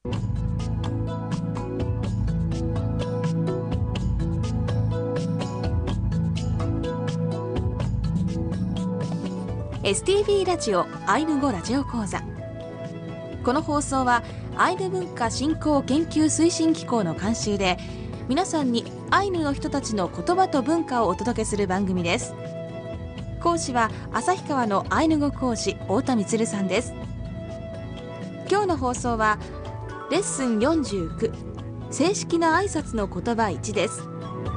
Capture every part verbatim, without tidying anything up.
エスティービー ラジオアイヌ語ラジオ講座。この放送はアイヌ文化振興研究推進機構の監修で、皆さんにアイヌの人たちの言葉と文化をお届けする番組です。講師は旭川のアイヌ語講師太田充さんです。今日の放送はレッスンよんじゅうきゅう、正式な挨拶の言葉いちです。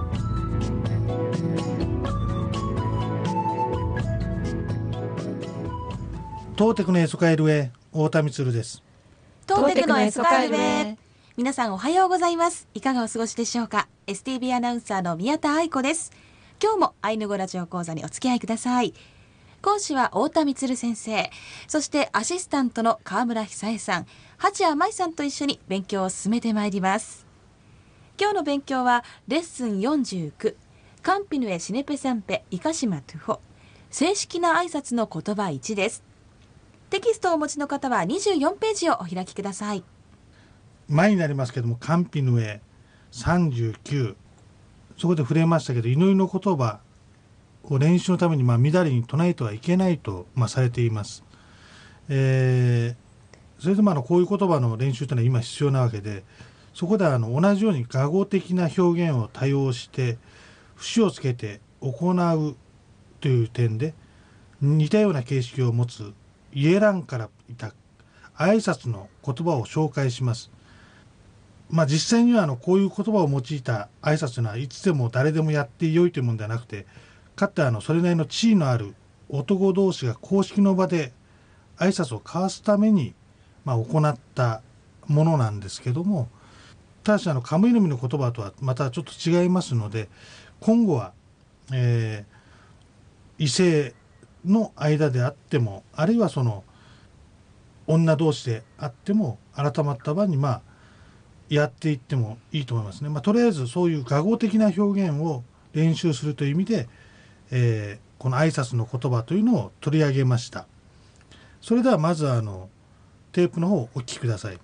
トーテクのエソカエルへ、太田充です。 トーテクのエソカエルへ。皆さんおはようございます。いかがお過ごしでしょうか。 エスティービー アナウンサーの宮田愛子です。今日もアイヌ語ラジオ講座にお付き合いください。講師は太田充先生、そしてアシスタントの川村久恵さん、八谷舞さんと一緒に勉強を進めてまいります。今日の勉強はレッスンよんじゅうきゅう、カンピヌエシネペサンペイカシマトゥホ、正式な挨拶の言葉いちです。テキストをお持ちの方はにじゅうよんページをお開きください。 前になりますけども、カンピヌエさんじゅうきゅう、そこで触れましたけど、祈りの言葉を練習のためにまあ乱れに唱えてはいけないとまあされています。えー、それでもあのこういう言葉の練習というのは今必要なわけで、そこであの同じように雅語的な表現を多用して節をつけて行うという点で似たような形式を持つイエランからいた挨拶の言葉を紹介します。まあ実際にはあのこういう言葉を用いた挨拶というのはいつでも誰でもやってよいというものではなくて、かつてあのそれなりの地位のある男同士が公式の場で挨拶を交わすためにまあ行ったものなんですけども、ただしあのカムイの実の言葉とはまたちょっと違いますので、今後は、えー、異性の間であっても、あるいはその女同士であっても改まった場にまあやっていってもいいと思いますね。まあ、とりあえずそういう雅語的な表現を練習するという意味で、えー、この挨拶の言葉というのを取り上げました。それではまずあのテープの方をお聞きください。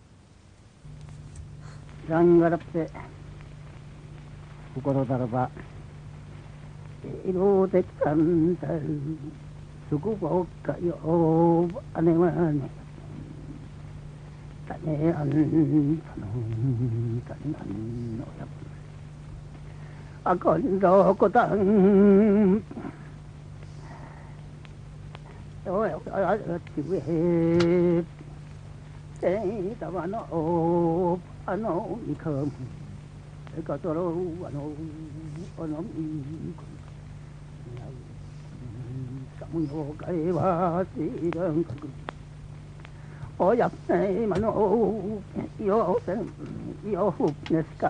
ランガラペ心だらば色でかんだるすぐばおかよあねはねたねあんたのたなんのやぶあこんどこたんおいああちうええいたわのあのみかんえかとろあのあのみかん無用会は知らんかくおやっねまのよせんよふですか。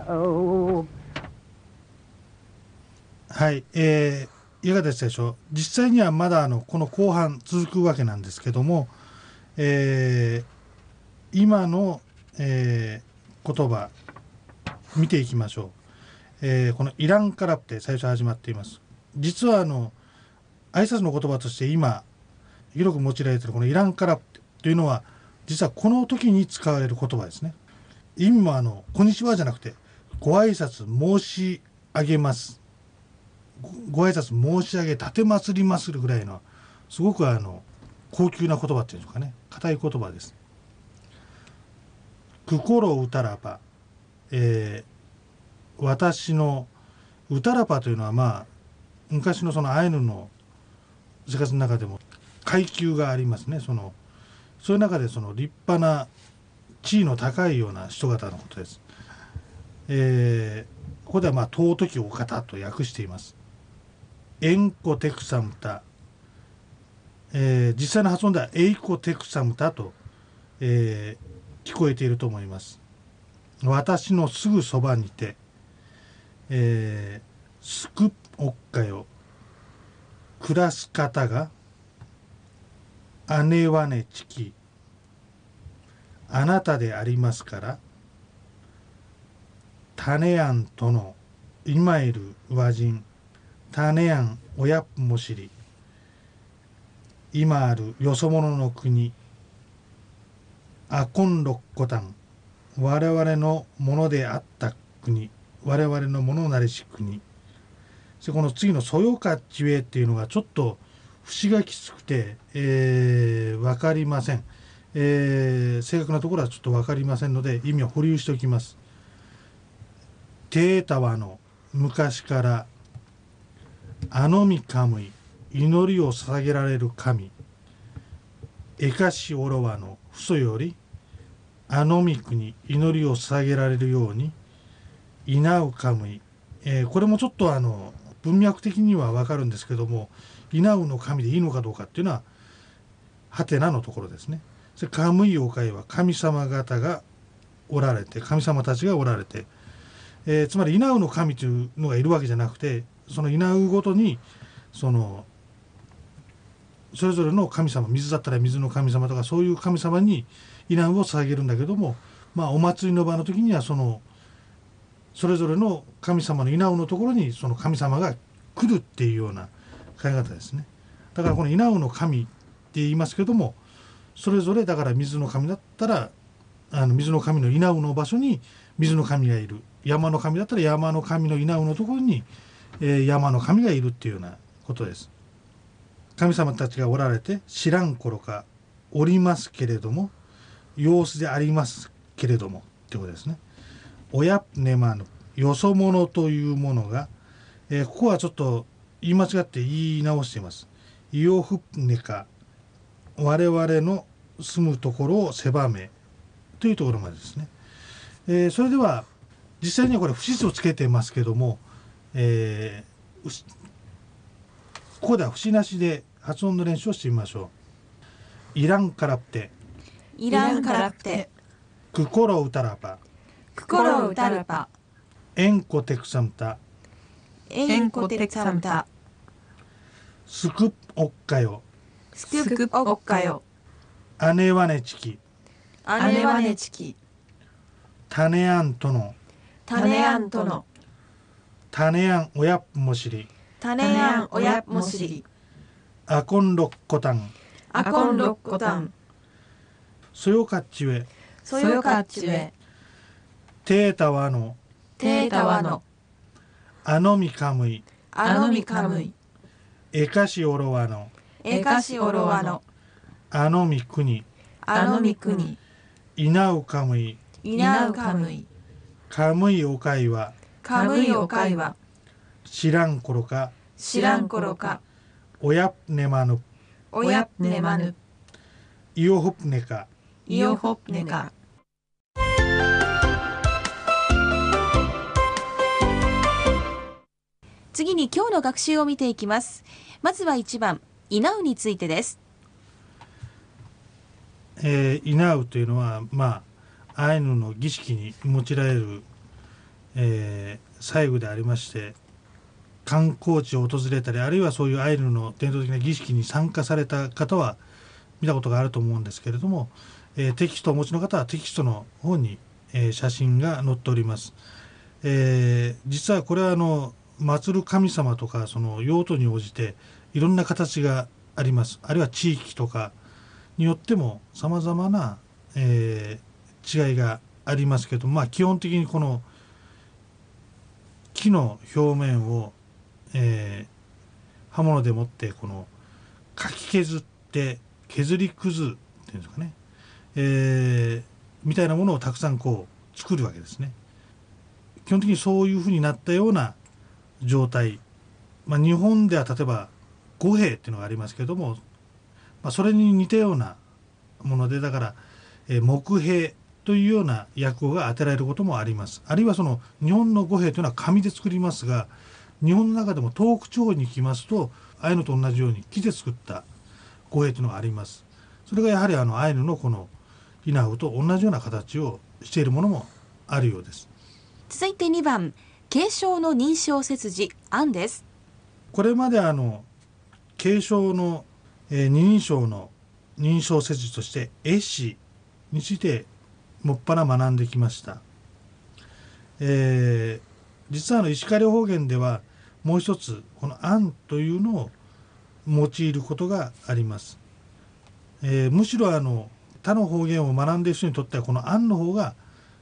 はい、えー、いかがでしたでしょう。実際にはまだあのこの後半続くわけなんですけども、えー、今の、えー、言葉見ていきましょう。えー、このイランカラって最初始まっています。実はあの挨拶の言葉として今広く用いられているこのイランカラというのは実はこの時に使われる言葉ですね。意味もあのこんにちはじゃなくてご挨拶申し上げます、ご, ご挨拶申し上げ立てまつりまするぐらいのすごくあの高級な言葉っていうんですかね、固い言葉です。心うたらば、えー、私のうたらばというのはまあ昔のそのアイヌの生活の中でも階級がありますね。そのそういう中でその立派な地位の高いような人方のことです。えー、ここではまあ尊きお方と訳しています。エンコテクサムタ、えー、実際の発音ではエイコテクサムタと、えー、聞こえていると思います。私のすぐそばにて、えー、すくおっかよ暮らす方が姉はねちきあなたでありますから種案との今いる和人種案親も知り今あるよそ者の国アコンロッコタン我々のものであった国、我々のものなりし国。でこの次のそよかっちえっていうのがちょっと節がきつくて、えー、分かりません、えー、正確なところはちょっと分かりませんので意味を保留しておきます。テータワの昔からあのみかむい祈りを捧げられる神えかしおろわの父祖よりあのみくに祈りを捧げられるようにいなうかむい、えー、これもちょっとあの文脈的には分かるんですけども、いなうの神でいいのかどうかっていうのははてなのところですね。カムイオカイは神様方がおられて、神様たちがおられて、えー、つまりいなうの神というのがいるわけじゃなくて、そのいなうごとにそのそれぞれの神様、水だったら水の神様とかそういう神様にいなうを捧げるんだけども、まあお祭りの場の時にはそのそれぞれの神様のいなうのところにその神様が来るっていうような考え方ですね。だからこのいなうの神って言いますけども、それぞれだから水の神だったらあの水の神のいなうの場所に水の神がいる、山の神だったら山の神のいなうのところに、えー、山の神がいるっていうようなことです。神様たちがおられて知らん頃かおりますけれども、様子でありますけれどもってことですね。おやねまぬよそ者というものが、えー、ここはちょっと言い間違って言い直しています。イオフネか我々の住むところを狭めというところまでですね。えー、それでは実際にはこれ不死をつけてますけども、えー、ここでは節なしで発音の練習をしてみましょう。いらんからっていらんからってくころうたらば心を打たるばえんこてくさんたえんこてくさんたすくおっかよすくおっかよあねわねちきあねわねちきたねあんとのたねあんとのたねあんおやっもしりたねあんおやもしりあこんろっこたんあこんろっこたんそよかっちえそよかっちえてーたわのてーたわのあのみかむいあのみかむいえかしおろわのえかしおろわのあのみくにあのみくにいなうかむいいなうかむいかむいおかいはかむいおかいは知らんころか知らんころかおやねまぬおやねまぬいおほぷねかいおほっねか。次に今日の学習を見ていきます。まずはいちばん、いなうについてです。 えー、いなうというのはまあアイヌの儀式に用いられる、えー、祭具でありまして、観光地を訪れたりあるいはそういうアイヌの伝統的な儀式に参加された方は見たことがあると思うんですけれども、えー、テキストをお持ちの方はテキストの方に、えー、写真が載っております。えー、実はこれはあの祀る神様とかその用途に応じていろんな形があります。あるいは地域とかによってもさまざまな、えー、違いがありますけど、まあ基本的にこの木の表面を、えー、刃物でもってこのかき削って削りくずっていうんですかね、えー、みたいなものをたくさんこう作るわけですね。基本的にそういうふうになったような状態、まあ、日本では例えば五兵っていうのがありますけども、まあ、それに似たようなもので、だから、えー、木兵というような訳語が当てられることもあります。あるいはその日本の五兵というのは紙で作りますが、日本の中でも東北地方に行きますとアイヌと同じように木で作った五兵というのがあります。それがやはりあのアイヌのこのイナウと同じような形をしているものもあるようです。 続いてにばん、継承の認証切字案です。 これまであの継承の、えー、二人称の認証切字として絵師についてもっぱら学んできました。えー、実はあの石狩方言ではもう一つこの案というのを用いることがあります。えー、むしろあの他の方言を学んでいる人にとってはこの案の方が、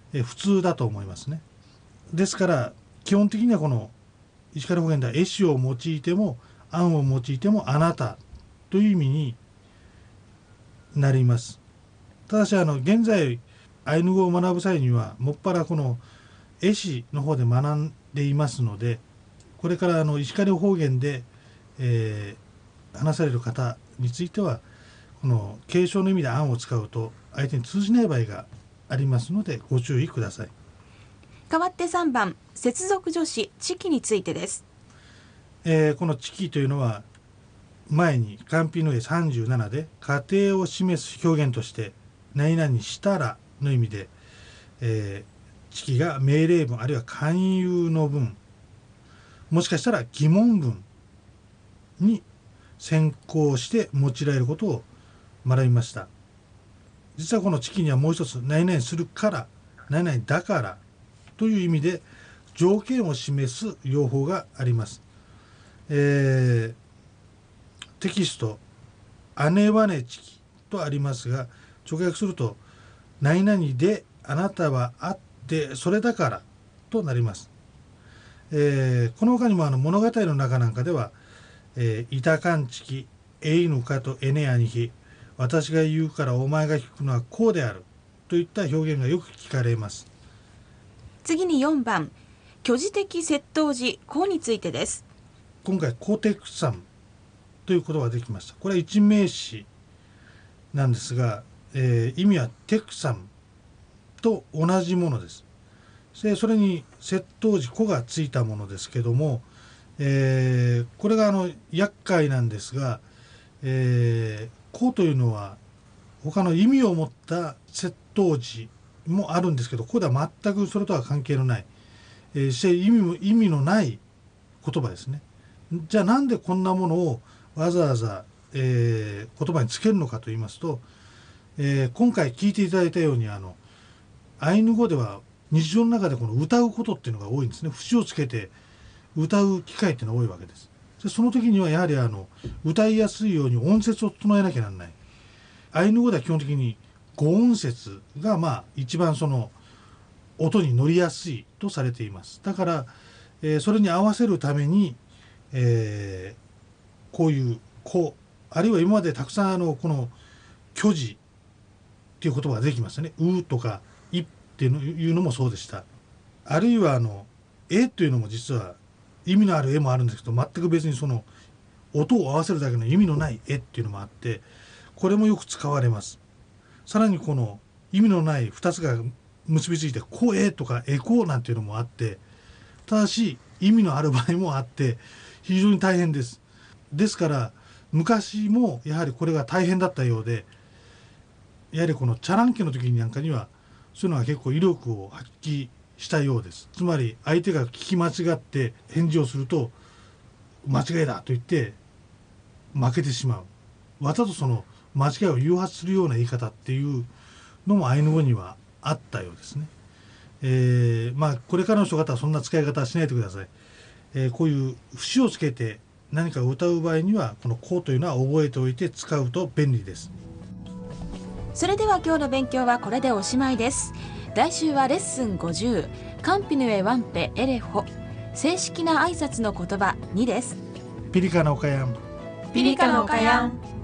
え普通だと思いますね。ですから基本的にはこの石狩方言では絵師を用いても案を用いてもあなたという意味になります。ただしあの現在アイヌ語を学ぶ際にはもっぱらこの絵師の方で学んでいますので、これからあの石狩方言で、えー、話される方についてはこの継承の意味で案を使うと相手に通じない場合がありますのでご注意ください。 代わってさんばん接続助詞地記についてです。 えー、この地記というのは前に官費の絵さんじゅうななで家庭を示す表現として何々したらの意味で、えー、地記が命令文あるいは勧誘の文、もしかしたら疑問文に先行して用いられることを学びました。実はこの地記にはもう一つ何々するから何々だからという意味で条件を示す用法があります。えー、テキスト姉はね地記とありますが、直訳すると何々であなたはあってそれだからとなります。えー、この他にもあの物語の中なんかでは、えー、いたかんちきえいぬかとえねあにひ私が言うからお前が聞くのはこうであるといった表現がよく聞かれます。 次によんばん虚辞的接頭辞こについてです。 今回コテクサムという言葉ができました。これは一名詞なんですが、えー、意味はテクサムと同じものです。でそれに接頭辞子がついたものですけども、えー、これがあの厄介なんですが、えー、子というのは他の意味を持った接頭辞もあるんですけど、ここでは全くそれとは関係のない、えー、して意味も意味のない言葉ですね。じゃあなんでこんなものをわざわざ、えー、言葉につけるのかと言いますと、えー、今回聞いていただいたようにあのアイヌ語では日常の中でこの歌うことっていうのが多いんですね。節をつけて歌う機会っていうのが多いわけです。でその時にはやはりあの歌いやすいように音節を整えなきゃならない。アイヌ語では基本的に五音節がまあ一番その音に乗りやすいとされています。だから、えー、それに合わせるために、えー、こういう「こ」あるいは今までたくさんあのこの「虚辞」っていう言葉ができましたね。「う」とか「い」っていうのもそうでした。あるいはあの「え」というのも実は意味のある絵もあるんですけど、全く別にその音を合わせるだけの意味のない絵っていうのもあって、これもよく使われます。さらにこの意味のないふたつが結びついて「こえ」とか「えこ」なんていうのもあって、ただし意味のある場合もあって非常に大変です。ですから昔もやはりこれが大変だったようで、やはりこのチャランケの時になんかにはそういうのが結構威力を発揮したようです。つまり相手が聞き間違って返事をすると間違いだと言って負けてしまう。わざとその間違いを誘発するような言い方っていうのもアイヌ語にはあったようですね。えー、まあこれからの人方はそんな使い方はしないでください。えー、こういう節をつけて何かを歌う場合にはこの「こ」というのは覚えておいて使うと便利です。 それでは今日の勉強はこれでおしまいです。来週はレッスンごじゅうカンピヌエワンペエレホ正式な挨拶の言葉にです。 ピリカのおかやんピリカのおかやん。